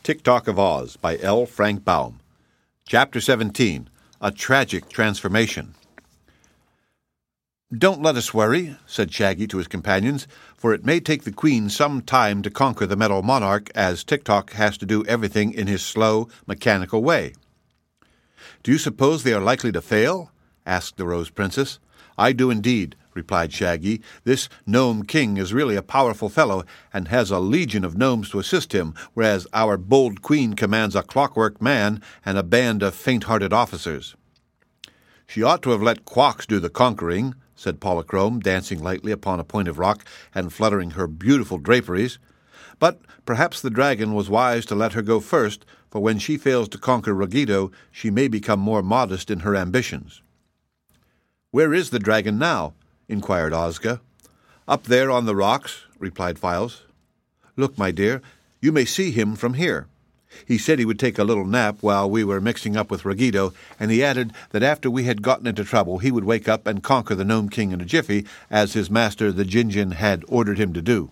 Tik-Tok of Oz by L. Frank Baum. Chapter 17, A Tragic Transformation. "Don't let us worry," said Shaggy to his companions, "for it may take the Queen some time to conquer the Metal Monarch, as Tik-Tok has to do everything in his slow, mechanical way." "Do you suppose they are likely to fail?" asked the Rose Princess. "I do indeed," replied Shaggy. "This Gnome King is really a powerful fellow, and has a legion of gnomes to assist him, whereas our bold Queen commands a clockwork man and a band of faint-hearted officers." "She ought to have let Quox do the conquering," said Polychrome, dancing lightly upon a point of rock and fluttering her beautiful draperies. "But perhaps the dragon was wise to let her go first, for when she fails to conquer Ruggedo, she may become more modest in her ambitions." "Where is the dragon now?" inquired Ozga. "Up there on the rocks," replied Files. "Look, my dear, you may see him from here. He said he would take a little nap while we were mixing up with Ruggedo, and he added that after we had gotten into trouble he would wake up and conquer the Gnome King in a jiffy, as his master the Jinjin had ordered him to do."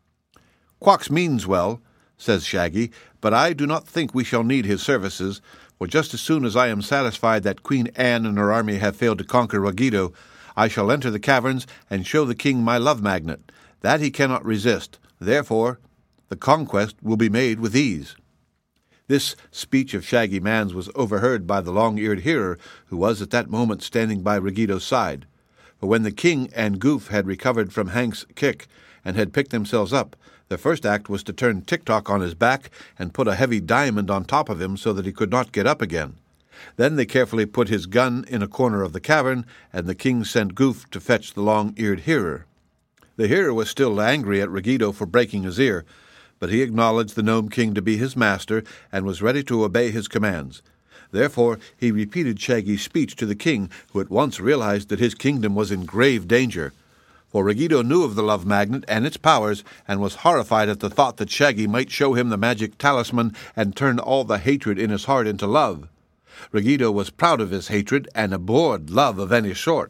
"Quox means well," says Shaggy, "but I do not think we shall need his services, for just as soon as I am satisfied that Queen Anne and her army have failed to conquer Ruggedo, I shall enter the caverns and show the king my love magnet. That he cannot resist. Therefore, the conquest will be made with ease." This speech of Shaggy Man's was overheard by the long-eared hearer, who was at that moment standing by Ruggedo's side. For when the king and Goof had recovered from Hank's kick and had picked themselves up, the first act was to turn Tik-Tok on his back and put a heavy diamond on top of him so that he could not get up again. Then they carefully put his gun in a corner of the cavern, and the king sent Goof to fetch the long-eared hearer. The hearer was still angry at Ruggedo for breaking his ear, but he acknowledged the Gnome King to be his master and was ready to obey his commands. Therefore he repeated Shaggy's speech to the king, who at once realized that his kingdom was in grave danger. For Ruggedo knew of the love magnet and its powers, and was horrified at the thought that Shaggy might show him the magic talisman and turn all the hatred in his heart into love. Ruggedo was proud of his hatred and abhorred love of any sort.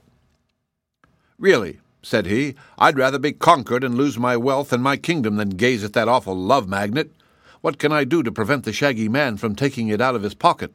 "Really," said he, "I'd rather be conquered and lose my wealth and my kingdom than gaze at that awful love magnet. What can I do to prevent the Shaggy Man from taking it out of his pocket?"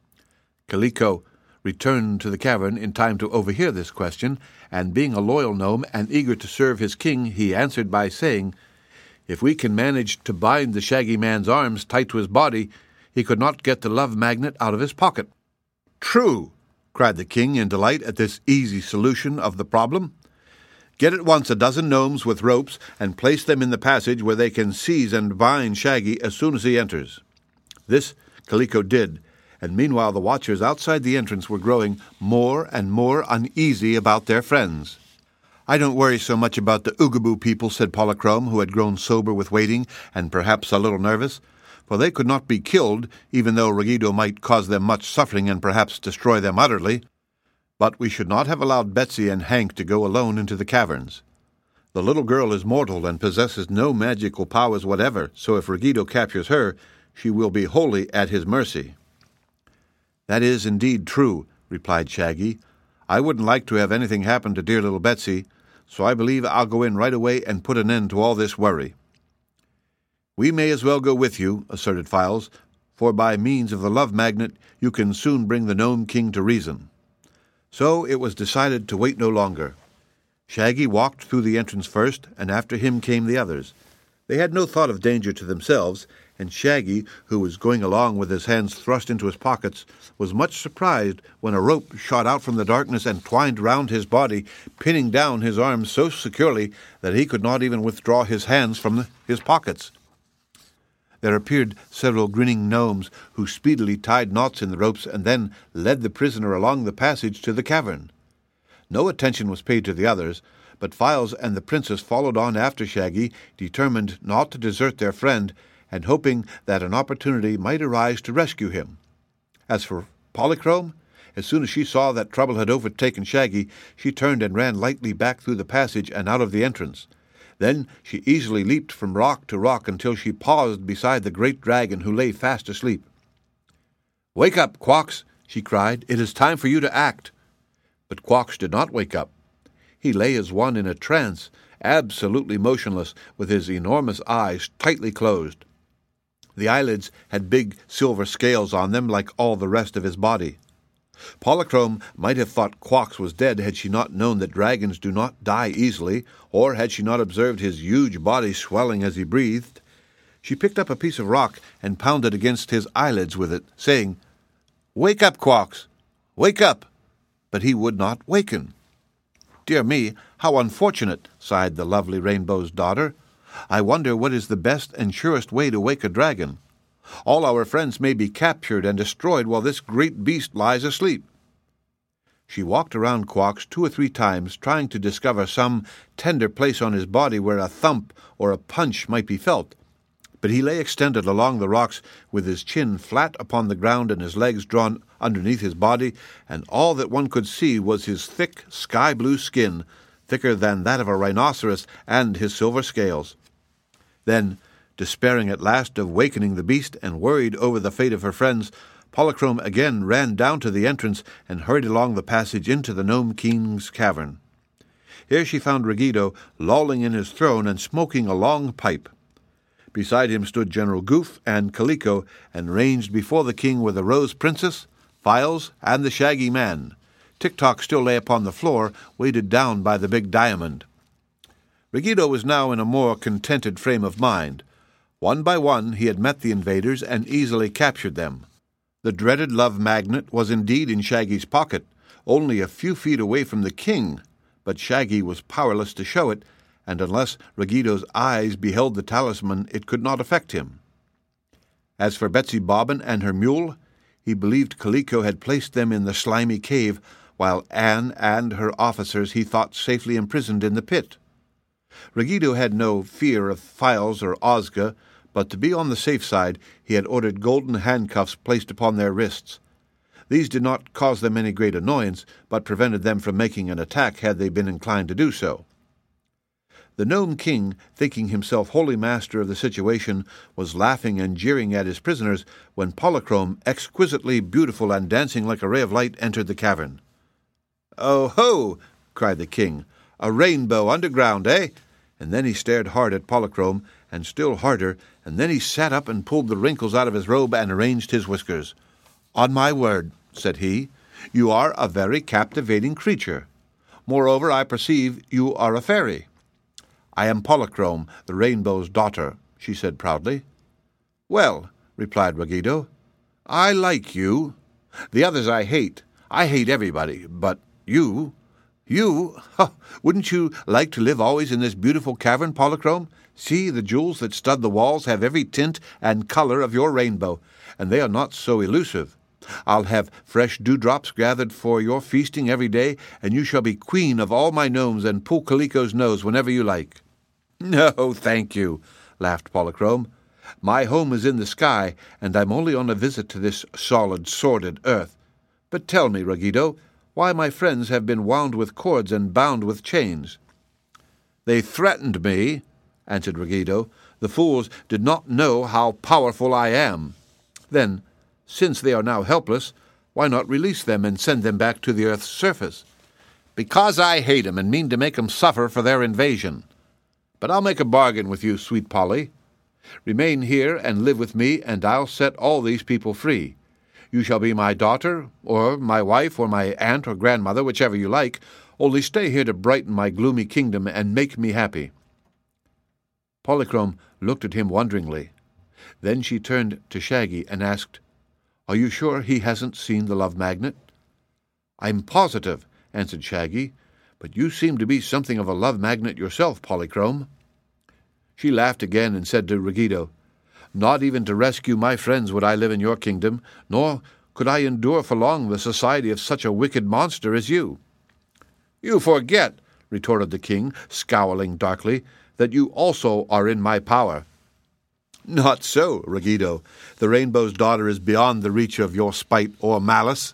Kaliko returned to the cavern in time to overhear this question, and being a loyal gnome and eager to serve his king, he answered by saying, "If we can manage to bind the Shaggy Man's arms tight to his body, he could not get the love magnet out of his pocket." "True!" cried the king in delight at this easy solution of the problem. "Get at once a dozen gnomes with ropes and place them in the passage where they can seize and bind Shaggy as soon as he enters." This Kaliko did, and meanwhile the watchers outside the entrance were growing more and more uneasy about their friends. "I don't worry so much about the Oogaboo people," said Polychrome, who had grown sober with waiting and perhaps a little nervous, "for they could not be killed, even though Ruggedo might cause them much suffering and perhaps destroy them utterly. But we should not have allowed Betsy and Hank to go alone into the caverns. The little girl is mortal and possesses no magical powers whatever, so if Ruggedo captures her, she will be wholly at his mercy." "That is indeed true," replied Shaggy. "I wouldn't like to have anything happen to dear little Betsy, so I believe I'll go in right away and put an end to all this worry." "We may as well go with you," asserted Files, "for by means of the love magnet you can soon bring the Gnome King to reason." So it was decided to wait no longer. Shaggy walked through the entrance first, and after him came the others. They had no thought of danger to themselves, and Shaggy, who was going along with his hands thrust into his pockets, was much surprised when a rope shot out from the darkness and twined round his body, pinning down his arms so securely that he could not even withdraw his hands from his pockets. There appeared several grinning gnomes, who speedily tied knots in the ropes and then led the prisoner along the passage to the cavern. No attention was paid to the others, but Files and the princess followed on after Shaggy, determined not to desert their friend, and hoping that an opportunity might arise to rescue him. As for Polychrome, as soon as she saw that trouble had overtaken Shaggy, she turned and ran lightly back through the passage and out of the entrance. Then she easily leaped from rock to rock until she paused beside the great dragon, who lay fast asleep. "Wake up, Quox!" she cried. "It is time for you to act." But Quox did not wake up. He lay as one in a trance, absolutely motionless, with his enormous eyes tightly closed. The eyelids had big silver scales on them like all the rest of his body. Polychrome might have thought Quox was dead had she not known that dragons do not die easily, or had she not observed his huge body swelling as he breathed. She picked up a piece of rock and pounded against his eyelids with it, saying, "Wake up, Quox! Wake up!" But he would not waken. "Dear me, how unfortunate," sighed the lovely Rainbow's daughter. "I wonder what is the best and surest way to wake a dragon. All our friends may be captured and destroyed while this great beast lies asleep." She walked around Quox 2 or 3 times, trying to discover some tender place on his body where a thump or a punch might be felt. But he lay extended along the rocks with his chin flat upon the ground and his legs drawn underneath his body, and all that one could see was his thick sky-blue skin, thicker than that of a rhinoceros, and his silver scales. Then, despairing at last of wakening the beast and worried over the fate of her friends, Polychrome again ran down to the entrance and hurried along the passage into the Gnome King's cavern. Here she found Raggido lolling in his throne and smoking a long pipe. Beside him stood General Goof and Kaliko, and ranged before the king were the Rose Princess, Files, and the Shaggy Man. Tik-Tok still lay upon the floor, weighted down by the big diamond. Raggido was now in a more contented frame of mind. One by one he had met the invaders and easily captured them. The dreaded love magnet was indeed in Shaggy's pocket, only a few feet away from the king, but Shaggy was powerless to show it, and unless Raggido's eyes beheld the talisman, it could not affect him. As for Betsy Bobbin and her mule, he believed Kaliko had placed them in the slimy cave, while Anne and her officers he thought safely imprisoned in the pit. Raggido had no fear of Files or Ozga, but to be on the safe side, he had ordered golden handcuffs placed upon their wrists. These did not cause them any great annoyance, but prevented them from making an attack had they been inclined to do so. The Gnome King, thinking himself wholly master of the situation, was laughing and jeering at his prisoners when Polychrome, exquisitely beautiful and dancing like a ray of light, entered the cavern. "Oh ho!" cried the king. "A rainbow underground, eh?" And then he stared hard at Polychrome, and still harder, and then he sat up and pulled the wrinkles out of his robe and arranged his whiskers. "On my word," said he, "you are a very captivating creature. Moreover, I perceive you are a fairy." "I am Polychrome, the Rainbow's daughter," she said proudly. "Well," replied Raggido, "I like you. The others I hate. I hate everybody, but you... wouldn't you like to live always in this beautiful cavern, Polychrome? See, the jewels that stud the walls have every tint and color of your rainbow, and they are not so elusive. I'll have fresh dewdrops gathered for your feasting every day, and you shall be queen of all my gnomes and pull Kaliko's nose whenever you like." "No, thank you," laughed Polychrome. "My home is in the sky, and I'm only on a visit to this solid, sordid earth. But tell me, Raggido, why my friends have been wound with cords and bound with chains." "They threatened me," answered Raggido. "The fools did not know how powerful I am." "Then, since they are now helpless, why not release them and send them back to the earth's surface?" "Because I hate 'em and mean to make 'em suffer for their invasion. But I'll make a bargain with you, sweet Polly. Remain here and live with me, and I'll set all these people free. You shall be my daughter, or my wife, or my aunt or grandmother, whichever you like, only stay here to brighten my gloomy kingdom and make me happy." Polychrome looked at him wonderingly. Then she turned to Shaggy and asked, "Are you sure he hasn't seen the love magnet?" "I'm positive," answered Shaggy, "but you seem to be something of a love magnet yourself, Polychrome." She laughed again and said to Raggido, "Not even to rescue my friends would I live in your kingdom, nor could I endure for long the society of such a wicked monster as you." "You forget," retorted the king, scowling darkly, "that you also are in my power." "Not so, Raggido. The Rainbow's daughter is beyond the reach of your spite or malice."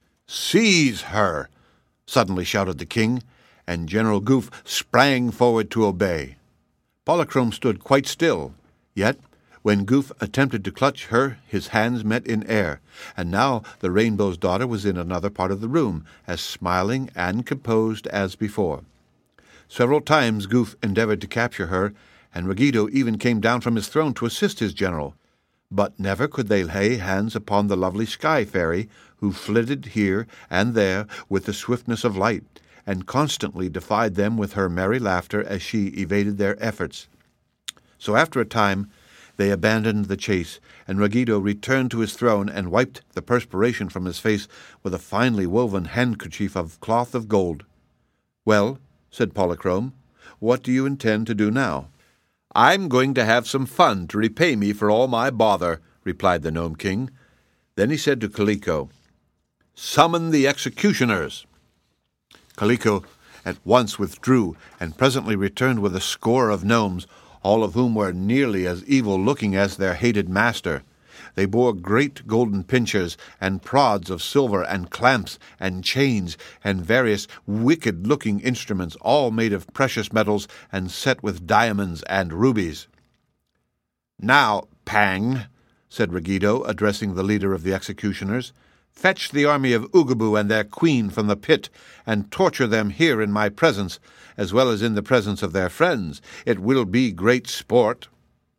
"Seize her!" suddenly shouted the king, and General Goof sprang forward to obey. Polychrome stood quite still, yet when Goof attempted to clutch her, his hands met in air, and now the Rainbow's daughter was in another part of the room, as smiling and composed as before. Several times Goof endeavored to capture her, and Raggido even came down from his throne to assist his general. but never could they lay hands upon the lovely Sky Fairy, who flitted here and there with the swiftness of light, and constantly defied them with her merry laughter as she evaded their efforts. So after a time they abandoned the chase, and Ruggedo returned to his throne and wiped the perspiration from his face with a finely woven handkerchief of cloth of gold. "Well," said Polychrome, "what do you intend to do now?" "I'm going to have some fun to repay me for all my bother," replied the Gnome King. Then he said to Kaliko, "Summon the executioners." Kaliko at once withdrew, and presently returned with a score of gnomes, all of whom were nearly as evil-looking as their hated master. They bore great golden pincers, and prods of silver, and clamps, and chains, and various wicked-looking instruments, all made of precious metals and set with diamonds and rubies. "Now, Pang," said Ruggedo, addressing the leader of the executioners, "fetch the army of Oogaboo and their queen from the pit, and torture them here in my presence, as well as in the presence of their friends. It will be great sport."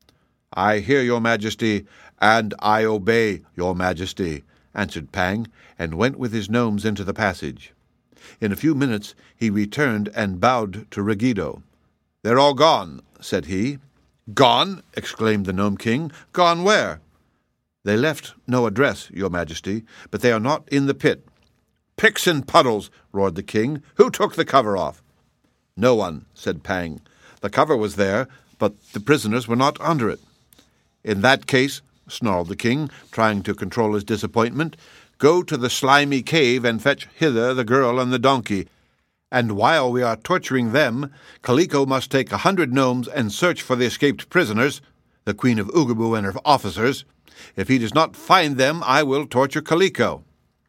"I hear your Majesty, and I obey your Majesty," answered Pang, and went with his gnomes into the passage. In a few minutes he returned and bowed to Ruggedo. "They're all gone," said he. "Gone?" exclaimed the Gnome King. "Gone where?" "They left no address, your Majesty, but they are not in the pit." "Picks and puddles!" roared the king. "Who took the cover off?" "No one," said Pang. "The cover was there, but the prisoners were not under it." "In that case," snarled the king, trying to control his disappointment, "go to the slimy cave and fetch hither the girl and the donkey. And while we are torturing them, Kaliko must take 100 gnomes and search for the escaped prisoners, the Queen of Oogaboo and her officers. If he does not find them, I will torture Kaliko."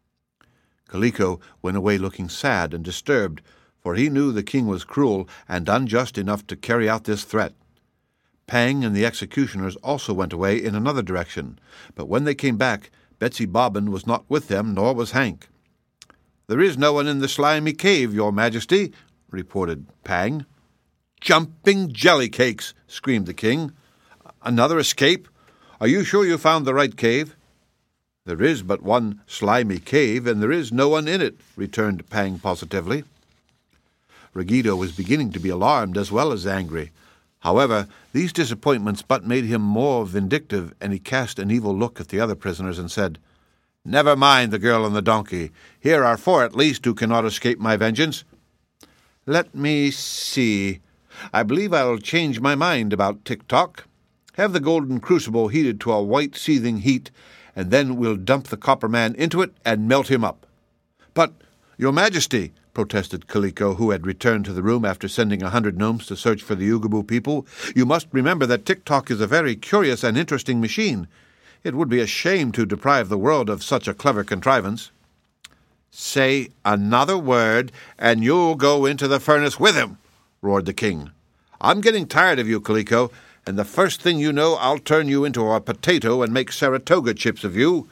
Kaliko went away looking sad and disturbed, for he knew the king was cruel and unjust enough to carry out this threat. Pang and the executioners also went away in another direction, but when they came back, Betsy Bobbin was not with them, nor was Hank. "There is no one in the slimy cave, your Majesty," reported Pang. "Jumping jelly cakes!" screamed the king. "Another escape? Are you sure you found the right cave?" "There is but one slimy cave, and there is no one in it," returned Pang positively. Ruggedo was beginning to be alarmed as well as angry. However, these disappointments but made him more vindictive, and he cast an evil look at the other prisoners and said, "Never mind the girl and the donkey. Here are 4 at least who cannot escape my vengeance. Let me see. I believe I'll change my mind about Tik-Tok. Have the golden crucible heated to a white seething heat, and then we'll dump the copper man into it and melt him up." "But, your Majesty," protested Kaliko, who had returned to the room after sending 100 gnomes to search for the Oogaboo people, "you must remember that Tik-Tok is a very curious and interesting machine. It would be a shame to deprive the world of such a clever contrivance." "Say another word, and you'll go into the furnace with him," roared the king. "I'm getting tired of you, Kaliko, and the first thing you know I'll turn you into a potato and make Saratoga chips of you.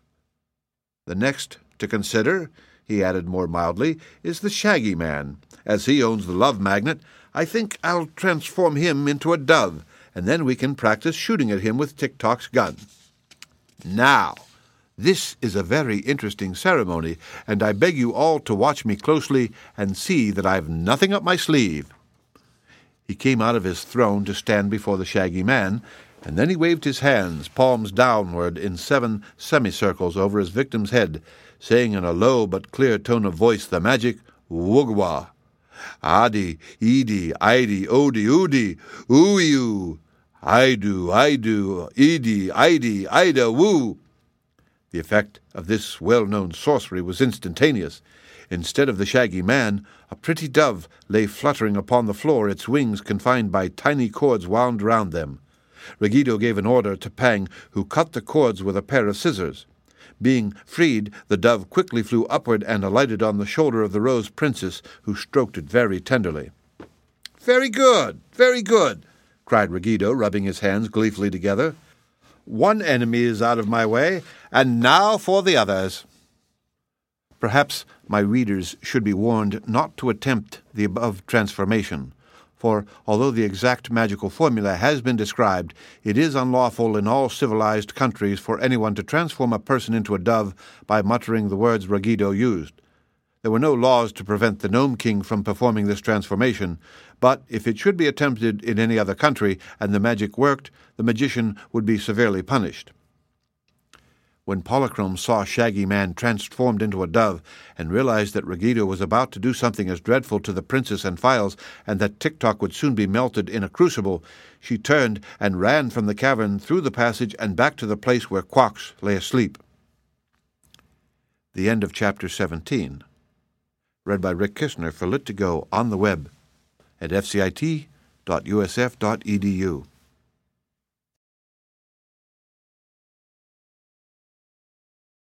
The next to consider," he added more mildly, "is the Shaggy Man. As he owns the Love Magnet, I think I'll transform him into a dove, and then we can practice shooting at him with Tik-Tok's gun. Now, this is a very interesting ceremony, and I beg you all to watch me closely and see that I've nothing up my sleeve." He came out of his throne to stand before the Shaggy Man, and then he waved his hands, palms downward, in 7 semicircles over his victim's head, saying in a low but clear tone of voice the magic Wugwa. "Adi, Idi, Idi, Odi, Udi, Uiu, Idu, Idi, Idi, Ida, Woo." The effect of this well-known sorcery was instantaneous. Instead of the Shaggy Man, a pretty dove lay fluttering upon the floor, its wings confined by tiny cords wound round them. Ruggedo gave an order to Pang, who cut the cords with a pair of scissors. Being freed, the dove quickly flew upward and alighted on the shoulder of the Rose Princess, who stroked it very tenderly. "Very good, very good," cried Ruggedo, rubbing his hands gleefully together. "One enemy is out of my way, and now for the others." Perhaps my readers should be warned not to attempt the above transformation, For although the exact magical formula has been described, it is unlawful in all civilized countries for anyone to transform a person into a dove by muttering the words Raggido used. There were no laws to prevent the Gnome King from performing this transformation, but if it should be attempted in any other country and the magic worked, the magician would be severely punished. When Polychrome saw Shaggy Man transformed into a dove and realized that Raggido was about to do something as dreadful to the princess and Files and that Tik-Tok would soon be melted in a crucible, she turned and ran from the cavern through the passage and back to the place where Quox lay asleep. The end of Chapter 17. Read by Rick Kistner for Lit2Go on the web at fcit.usf.edu.